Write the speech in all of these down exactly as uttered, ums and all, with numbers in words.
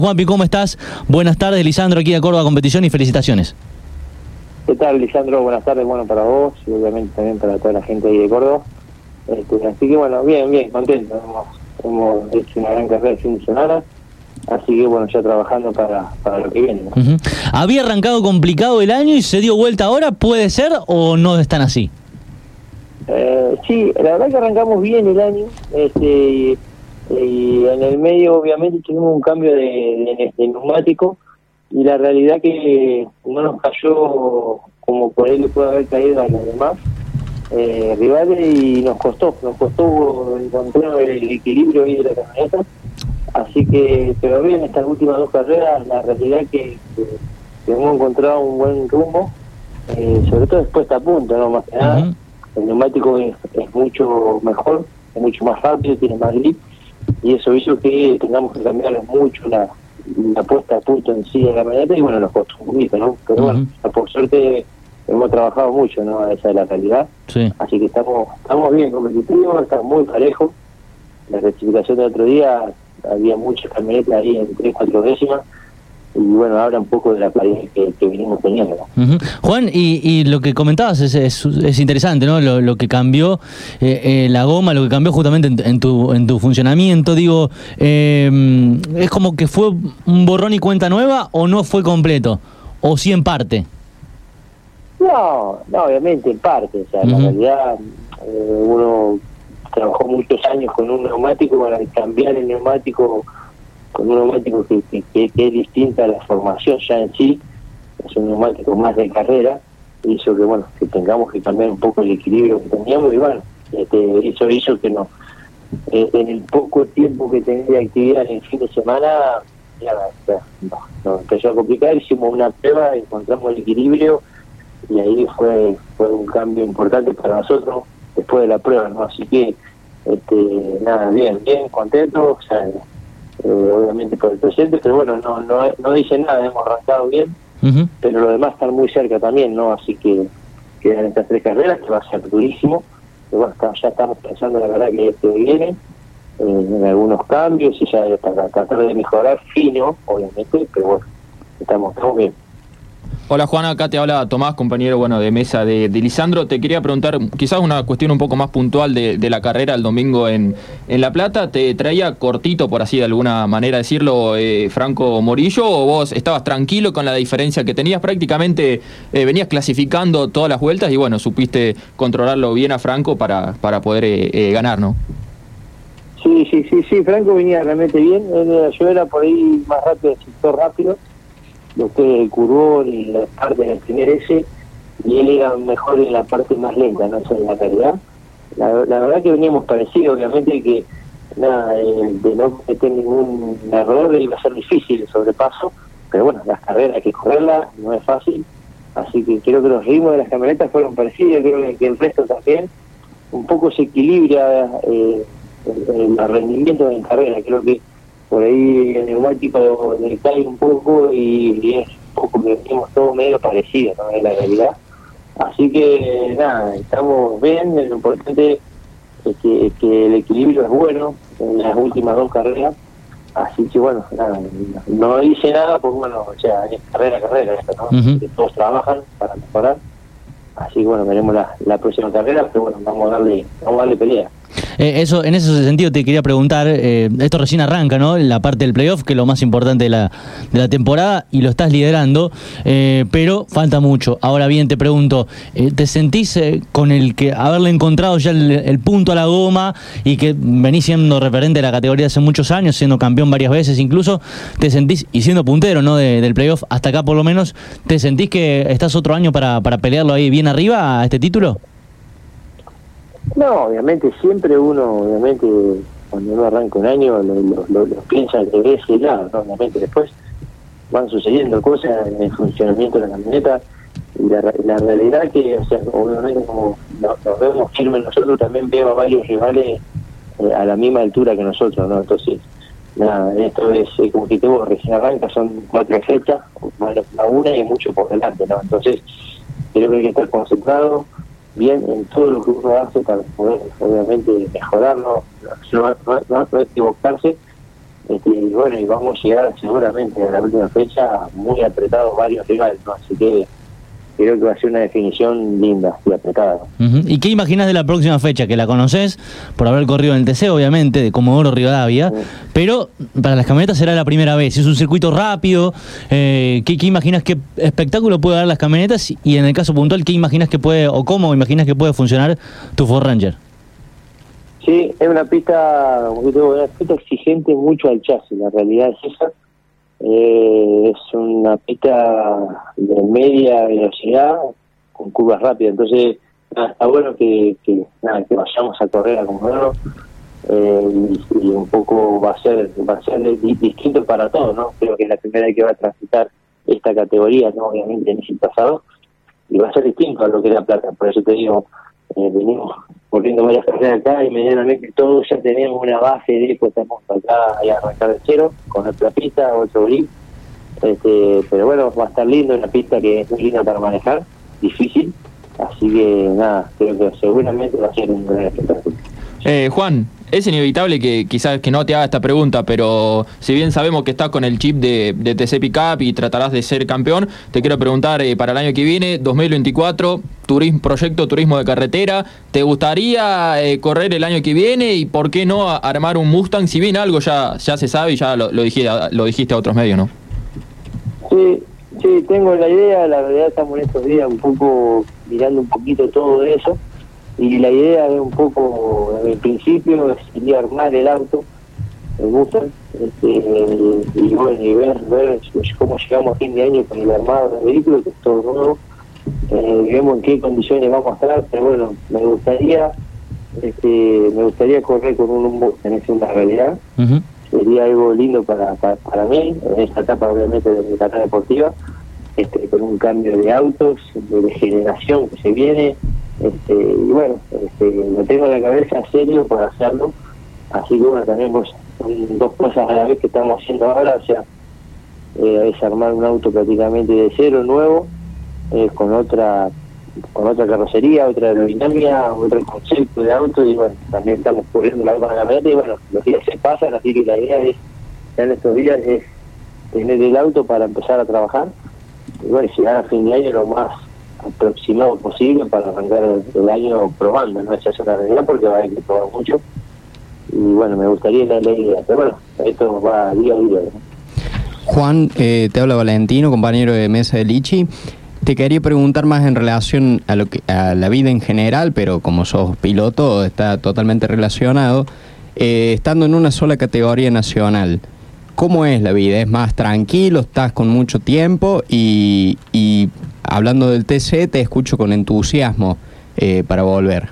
Juanpi, ¿cómo estás? Buenas tardes, Lisandro, aquí de Córdoba Competición y felicitaciones. ¿Qué tal, Lisandro? Buenas tardes, bueno, para vos y obviamente también para toda la gente ahí de Córdoba. Este, así que bueno, bien, bien, contento. Hemos, hemos hecho una gran carrera el fin de semana, así que bueno, ya trabajando para, para lo que viene, ¿no? Uh-huh. ¿Había arrancado complicado el año y se dio vuelta ahora? ¿Puede ser o no están así? Eh, sí, la verdad que arrancamos bien el año, este, y en el medio obviamente tuvimos un cambio de, de, de neumático y la realidad que no nos cayó como por él le puede haber caído a los demás eh, rivales y nos costó, nos costó encontrar el equilibrio ahí de la camioneta, así que, pero bien, estas últimas dos carreras la realidad que, que, que hemos encontrado un buen rumbo, eh, sobre todo después está a punto, ¿no? Más que nada. Uh-huh. El neumático es, es mucho mejor, es mucho más rápido, tiene más grip, y eso hizo que tengamos que cambiar mucho la, la puesta a punto en sí de la camioneta, y bueno, nos costó un poquito, ¿no? Pero uh-huh. bueno, por suerte hemos trabajado mucho, ¿no? Esa es la realidad. Sí. Así que estamos estamos bien competitivos, estamos muy parejos. La rectificación del otro día, había muchas camionetas ahí en tres, cuatro décimas, y bueno, habla un poco de la paridad que, que venimos teniendo, ¿no? Uh-huh. Juan, y, y lo que comentabas es, es, es interesante, ¿no? Lo, lo que cambió eh, eh, la goma, lo que cambió justamente en, en tu en tu funcionamiento, digo, eh, ¿es como que fue un borrón y cuenta nueva o no fue completo? ¿O sí en parte? No, no, obviamente en parte, o sea, uh-huh. En realidad eh, uno trabajó muchos años con un neumático, para cambiar el neumático con un neumático que, que, que, que es distinta a la formación ya en sí, es un neumático más de carrera, hizo que bueno que tengamos que cambiar un poco el equilibrio que teníamos, y bueno, este, eso hizo que no, eh, en el poco tiempo que tenía de actividad en el fin de semana, ya, ya no, no, empezó a complicar, hicimos una prueba, encontramos el equilibrio, y ahí fue fue un cambio importante para nosotros después de la prueba, ¿no? Así que, este, nada, bien, bien, contento, o sea, Eh, obviamente por el presente, pero bueno, no no no dice nada, hemos arrancado bien, uh-huh. Pero lo demás están muy cerca también, ¿no? Así que quedan estas tres carreras, que va a ser durísimo, pero bueno, está, ya estamos pensando la verdad que este viene, eh, en algunos cambios, y ya para tratar de mejorar fino, obviamente, pero bueno, estamos, estamos bien. Hola Juan, acá te habla Tomás, compañero bueno de mesa de, de Lisandro. Te quería preguntar quizás una cuestión un poco más puntual de, de la carrera el domingo en, en La Plata. ¿Te traía cortito, por así de alguna manera decirlo, eh, Franco Morillo, o vos estabas tranquilo con la diferencia que tenías? Prácticamente eh, venías clasificando todas las vueltas y bueno, supiste controlarlo bien a Franco para, para poder eh, eh, ganar, ¿no? Sí, sí, sí, sí, Franco venía realmente bien. Yo era por ahí más rápido, el sector rápido, lo que es el curvón y la parte del primer S, y él era mejor en la parte más lenta, no sé, en la calidad. La, la verdad que veníamos parecidos, obviamente que nada, eh, de no cometer ningún error iba a ser difícil el sobrepaso, pero bueno, las carreras hay que correrlas, no es fácil, así que creo que los ritmos de las camionetas fueron parecidos, creo que el resto también, un poco se equilibra eh, el, el rendimiento de la carrera, creo que por ahí el neumático le cae un poco y, y es un poco que tenemos todo medio parecido, ¿no? Es la realidad. Así que nada, estamos bien, lo importante es que, que el equilibrio es bueno en las últimas dos carreras, así que bueno, nada, no dice nada, pues bueno, o sea, es carrera a carrera esto, ¿no? Uh-huh. Que todos trabajan para mejorar, así que bueno, veremos la, la próxima carrera, pero bueno, vamos a darle, vamos a darle pelea. Eh, eso, en ese sentido te quería preguntar, eh, esto recién arranca, ¿no? La parte del playoff, que es lo más importante de la, de la temporada, y lo estás liderando, eh, pero falta mucho. Ahora bien, te pregunto, eh, ¿te sentís eh, con el que haberle encontrado ya el, el punto a la goma y que venís siendo referente de la categoría hace muchos años, siendo campeón varias veces incluso, te sentís, y siendo puntero, ¿no? De, del playoff hasta acá por lo menos, ¿te sentís que estás otro año para, para pelearlo ahí bien arriba a este título? No, obviamente siempre uno, obviamente cuando uno arranca un año lo, lo, lo, lo piensa de ese lado, ¿no? Obviamente después van sucediendo cosas en el funcionamiento de la camioneta, y la, la realidad que, o sea, obviamente como nos, nos vemos firmes nosotros, también veo a varios rivales eh, a la misma altura que nosotros, ¿no? Entonces, nada, esto es eh, como que tengo recién arranca, son cuatro fechas, bueno, una y mucho por delante, ¿no? Entonces, creo que hay que estar concentrado bien en todo lo que uno hace para poder obviamente mejorarlo, no, no, no, no equivocarse, Este, y bueno, y vamos a llegar seguramente a la última fecha muy apretados varios rivales, ¿no? Así que creo que va a ser una definición linda y apretada. Uh-huh. ¿Y qué imaginas de la próxima fecha? Que la conoces por haber corrido en el T C, obviamente, de Comodoro Rivadavia, uh-huh. pero para las camionetas será la primera vez. Es un circuito rápido. Eh, ¿qué, ¿Qué imaginas qué espectáculo puede dar las camionetas? Y en el caso puntual, ¿qué imaginas que puede, o cómo imaginas que puede funcionar tu Ford Ranger? Sí, es una pista, una pista exigente mucho al chasis, la realidad es esa. Eh, es una pista de media velocidad con curvas rápidas, entonces nada, está bueno que, que, nada, que vayamos a correr a Comodoro, eh, y, y un poco va a ser va a ser distinto para todos, ¿no? Creo que es la primera vez que va a transitar esta categoría, ¿no? Obviamente en el pasado, y va a ser distinto a lo que es La Plata, por eso te digo, eh, venimos corriendo varias carreras acá y medianamente todos ya tenemos una base de pues estamos acá y arrancar de cero con otra pista, otro grip, este, pero bueno, va a estar lindo, una pista que es muy linda para manejar, difícil, así que nada, creo que seguramente va a ser un gran espectáculo. Eh, Juan, es inevitable que quizás que no te haga esta pregunta, pero si bien sabemos que estás con el chip de, de T C Pickup y tratarás de ser campeón, te quiero preguntar, eh, para el año que viene, dos mil veinticuatro, turismo, proyecto turismo de carretera, ¿te gustaría eh, correr el año que viene y por qué no armar un Mustang? Si bien algo ya, ya se sabe y ya lo, lo, dijiste, lo dijiste a otros medios, ¿no? Sí, sí, tengo la idea, la verdad estamos en estos días un poco mirando un poquito todo eso. Y la idea es un poco, en el principio, sería armar el auto, el Mustang, este, y bueno, y ver, ver cómo llegamos a fin de año con el armado del vehículo, que es todo nuevo, eh, vemos en qué condiciones vamos a estar, pero bueno, me gustaría, este, me gustaría correr con un Mustang, es una realidad, uh-huh. Sería algo lindo para, para, para mí, en esta etapa obviamente de mi carrera deportiva, este, con un cambio de autos, de generación que se viene. Este, y bueno, este, lo tengo en la cabeza serio para hacerlo, así que bueno, tenemos dos cosas a la vez que estamos haciendo ahora, o sea, eh, es armar un auto prácticamente de cero, nuevo, eh, con otra con otra carrocería, otra aerodinámica, otro concepto de auto, y bueno, también estamos cubriendo la misma camioneta, y bueno, los días se pasan, así que la idea es, ya en estos días, es tener el auto para empezar a trabajar, y bueno, llegar a fin de año lo más aproximado posible para arrancar el, el año probando, no esa es una realidad porque va a haber que probar mucho, y bueno, me gustaría la, la idea, pero bueno, esto va día a día, ¿no? Juan, eh, te habla Valentino, compañero de mesa de Lichi. Te quería preguntar más en relación a lo que a la vida en general, pero como sos piloto está totalmente relacionado. Eh, estando en una sola categoría nacional, ¿cómo es la vida? ¿Es más tranquilo? ¿Estás con mucho tiempo? Y, y hablando del T C, te escucho con entusiasmo eh, para volver.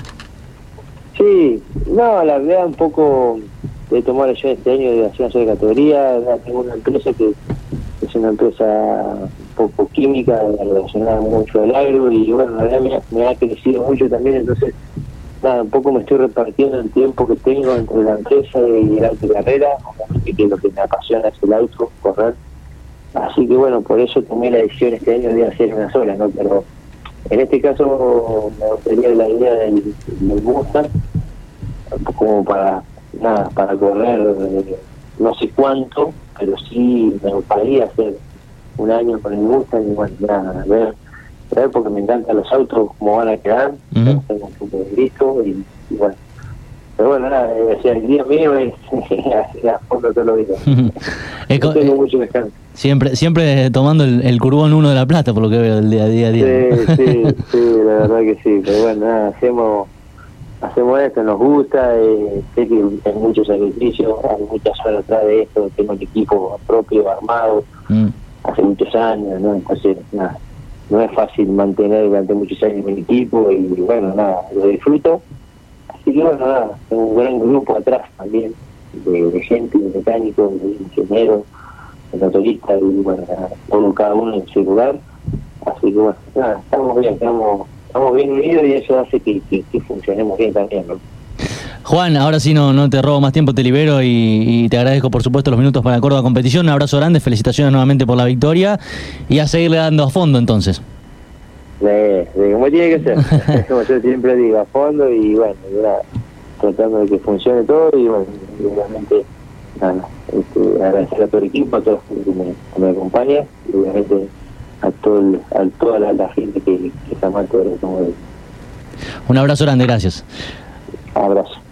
Sí, no, la verdad un poco de tomar yo este año de hacer una sola categoría. Tengo una empresa que es una empresa un poco química, relacionada mucho al agro, y bueno, la verdad me, me ha crecido mucho también, entonces nada, un poco me estoy repartiendo el tiempo que tengo entre la empresa y el auto de carrera, obviamente que lo que me apasiona es el auto, correr, así que bueno, por eso tomé la decisión este año de hacer una sola, ¿no? Pero en este caso me gustaría la idea del, del Mustang, como para nada, para correr eh, no sé cuánto, pero sí me gustaría hacer un año con el Mustang y bueno, nada, ver, ver porque me encantan los autos, cómo van a quedar, uh-huh. Tengo un poco de listo y, y bueno. Pero bueno, nada, o sea, el día mío es a fondo todos los días. Uh-huh. No tengo mucho descanso. Siempre siempre tomando el, el Curbón uno de La Plata, por lo que veo del día a día. día. Sí, sí, sí, la verdad que sí. Pero bueno, nada, hacemos hacemos esto, nos gusta, eh, sé que hay mucho sacrificio, hay muchas horas atrás de esto, tengo el equipo propio, armado, mm. hace muchos años, ¿no? Entonces, nada, no es fácil mantener durante muchos años mi equipo y bueno, nada, lo disfruto. Así que bueno, nada, tengo un gran grupo atrás también, de, de gente, de mecánicos, de ingenieros, de motoristas, y bueno, nada, todo cada uno en su lugar. Así que bueno, nada, estamos bien, estamos, estamos bien unidos y eso hace que, que, que funcionemos bien también, ¿no? Juan, ahora sí no, no te robo más tiempo, te libero y, y te agradezco por supuesto los minutos para Córdoba Competición. Un abrazo grande, felicitaciones nuevamente por la victoria y a seguirle dando a fondo entonces. De, de como tiene que ser, como yo siempre digo, a fondo y bueno, ya, tratando de que funcione todo y bueno, obviamente nada, este, agradecer a todo el equipo, a toda la gente que me, que me acompaña, y obviamente a, todo el, a toda la, la gente que, que se amante del automóvil. Un abrazo grande, gracias. Abrazo.